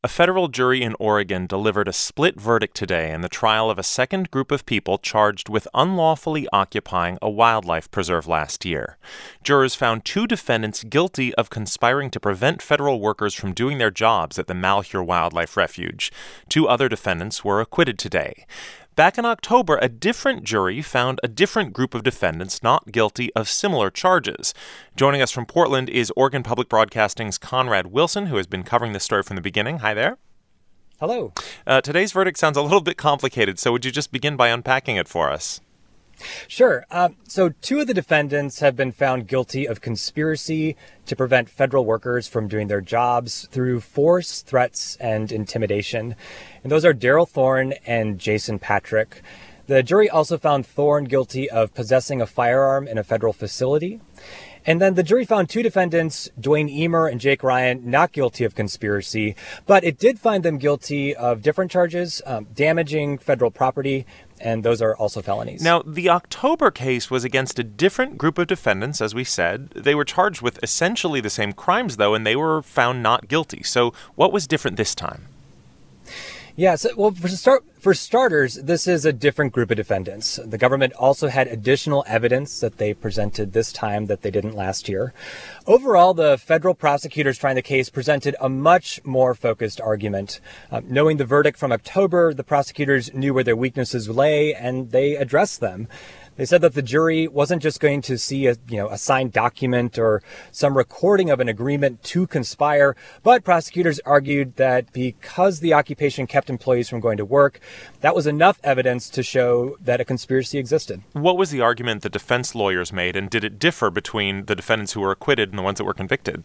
A federal jury in Oregon delivered a split verdict today in the trial of a second group of people charged with unlawfully occupying a wildlife preserve last year. Jurors found two defendants guilty of conspiring to prevent federal workers from doing their jobs at the Malheur Wildlife Refuge. Two other defendants were acquitted today. Back in October, a different jury found a different group of defendants not guilty of similar charges. Joining us from Portland is Oregon Public Broadcasting's Conrad Wilson, who has been covering this story from the beginning. Hi there. Hello. Today's verdict sounds a little bit complicated, so would you just begin by unpacking it for us? Sure. So two of the defendants have been found guilty of conspiracy to prevent federal workers from doing their jobs through force, threats, and intimidation. And those are Daryl Thorne and Jason Patrick. The jury also found Thorne guilty of possessing a firearm in a federal facility. And then the jury found two defendants, Dwayne Emer and Jake Ryan, not guilty of conspiracy, but it did find them guilty of different charges, damaging federal property, and those are also felonies. Now, the October case was against a different group of defendants, as we said. They were charged with essentially the same crimes, though, and they were found not guilty. So what was different this time? Yeah, well, for starters, this is a different group of defendants. The government also had additional evidence that they presented this time that they didn't last year. Overall, the federal prosecutors trying the case presented a much more focused argument. Knowing the verdict from October, the prosecutors knew where their weaknesses lay, and they addressed them. They said that the jury wasn't just going to see a signed document or some recording of an agreement to conspire, but prosecutors argued that because the occupation kept employees from going to work, that was enough evidence to show that a conspiracy existed. What was the argument the defense lawyers made, and did it differ between the defendants who were acquitted and the ones that were convicted?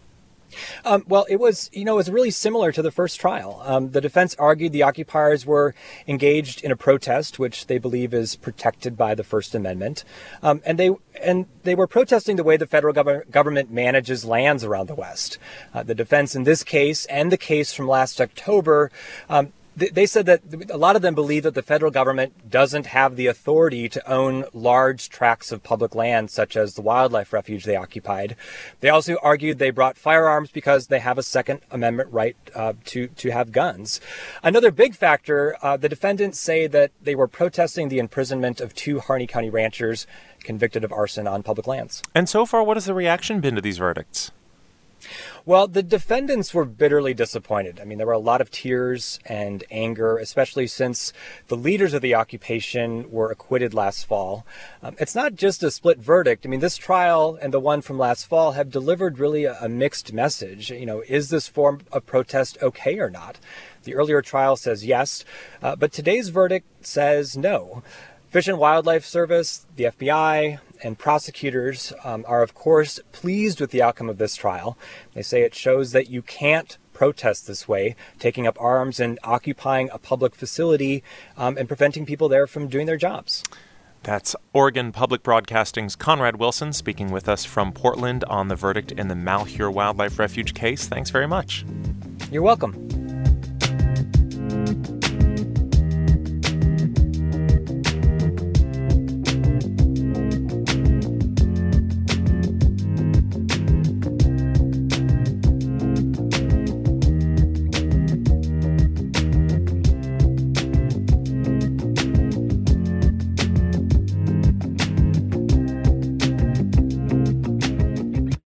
Well, it was really similar to the first trial. The defense argued the occupiers were engaged in a protest, which they believe is protected by the First Amendment. And they were protesting the way the federal government manages lands around the West. The defense in this case and the case from last October, they said that a lot of them believe that the federal government doesn't have the authority to own large tracts of public land, such as the wildlife refuge they occupied. They also argued they brought firearms because they have a Second Amendment right to have guns. Another big factor, the defendants say that they were protesting the imprisonment of two Harney County ranchers convicted of arson on public lands. And so far, what has the reaction been to these verdicts? Well, the defendants were bitterly disappointed. I mean, there were a lot of tears and anger, especially since the leaders of the occupation were acquitted last fall. It's not just a split verdict. I mean, this trial and the one from last fall have delivered really a mixed message. Is this form of protest okay or not? The earlier trial says yes, but today's verdict says no. Fish and Wildlife Service, the FBI, and prosecutors are, of course, pleased with the outcome of this trial. They say it shows that you can't protest this way, taking up arms and occupying a public facility and preventing people there from doing their jobs. That's Oregon Public Broadcasting's Conrad Wilson speaking with us from Portland on the verdict in the Malheur Wildlife Refuge case. Thanks very much. You're welcome.